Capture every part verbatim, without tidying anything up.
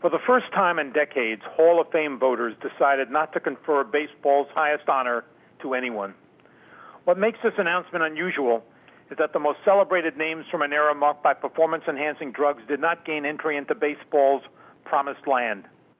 For the first time in decades, Hall of Fame voters decided not to confer baseball's highest honor to anyone. What makes this announcement unusual is that the most celebrated names from an era marked by performance-enhancing drugs did not gain entry into baseball's promised land.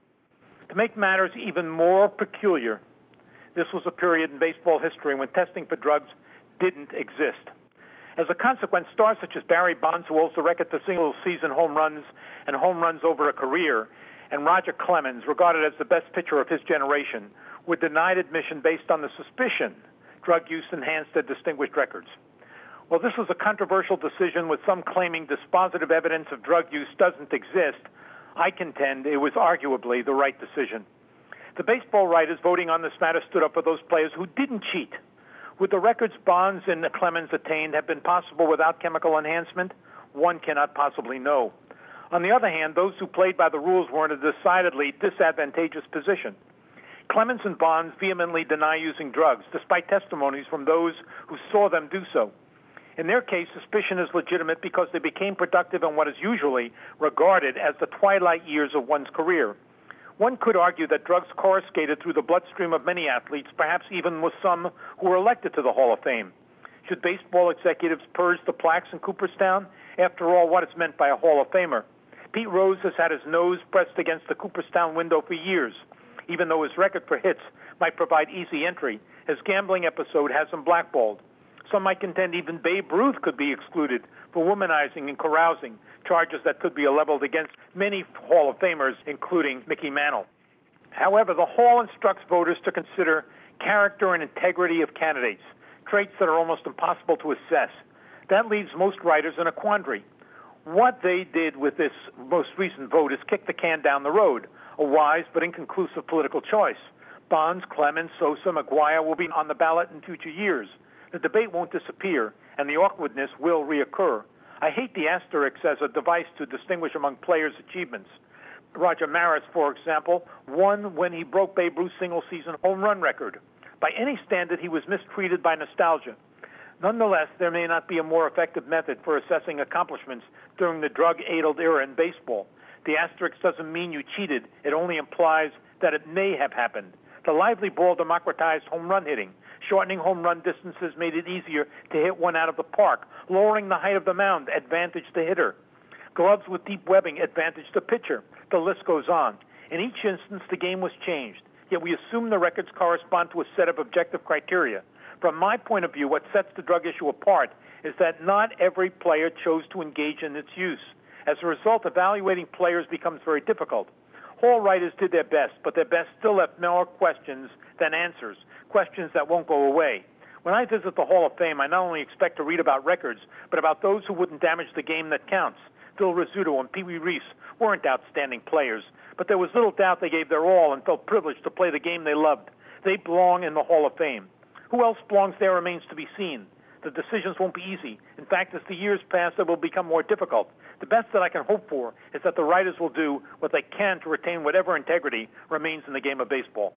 To make matters even more peculiar, this was a period in baseball history when testing for drugs didn't exist. As a consequence, stars such as Barry Bonds, who holds the record for single-season home runs and home runs over a career, and Roger Clemens, regarded as the best pitcher of his generation, were denied admission based on the suspicion drug use enhanced their distinguished records. While this was a controversial decision, with some claiming dispositive evidence of drug use doesn't exist, I contend it was arguably the right decision. The baseball writers voting on this matter stood up for those players who didn't cheat. Would the records Bonds and Clemens attained have been possible without chemical enhancement? One cannot possibly know. On the other hand, those who played by the rules were in a decidedly disadvantageous position. Clemens and Bonds vehemently deny using drugs, despite testimonies from those who saw them do so. In their case, suspicion is legitimate because they became productive in what is usually regarded as the twilight years of one's career. One could argue that drugs coruscated through the bloodstream of many athletes, perhaps even with some who were elected to the Hall of Fame. Should baseball executives purge the plaques in Cooperstown? After all, what is meant by a Hall of Famer? Pete Rose has had his nose pressed against the Cooperstown window for years. Even though his record for hits might provide easy entry, his gambling episode has him blackballed. Some might contend even Babe Ruth could be excluded for womanizing and carousing, charges that could be leveled against many Hall of Famers, including Mickey Mantle. However, the Hall instructs voters to consider character and integrity of candidates, traits that are almost impossible to assess. That leaves most writers in a quandary. What they did with this most recent vote is kick the can down the road, a wise but inconclusive political choice. Bonds, Clemens, Sosa, McGwire will be on the ballot in future years. The debate won't disappear, and the awkwardness will reoccur. I hate the asterisk as a device to distinguish among players' achievements. Roger Maris, for example, won when he broke Babe Ruth's single-season home run record. By any standard, he was mistreated by nostalgia. Nonetheless, there may not be a more effective method for assessing accomplishments during the drug-addled era in baseball. The asterisk doesn't mean you cheated. It only implies that it may have happened. The lively ball democratized home run hitting. Shortening home run distances made it easier to hit one out of the park. Lowering the height of the mound advantaged the hitter. Gloves with deep webbing advantaged the pitcher. The list goes on. In each instance, the game was changed. Yet we assume the records correspond to a set of objective criteria. From my point of view, what sets the drug issue apart is that not every player chose to engage in its use. As a result, evaluating players becomes very difficult. Hall writers did their best, but their best still left more questions than answers, questions that won't go away. When I visit the Hall of Fame, I not only expect to read about records, but about those who wouldn't damage the game that counts. Phil Rizzuto and Pee Wee Reese weren't outstanding players, but there was little doubt they gave their all and felt privileged to play the game they loved. They belong in the Hall of Fame. Who else belongs there remains to be seen. The decisions won't be easy. In fact, as the years pass, it will become more difficult. The best that I can hope for is that the writers will do what they can to retain whatever integrity remains in the game of baseball.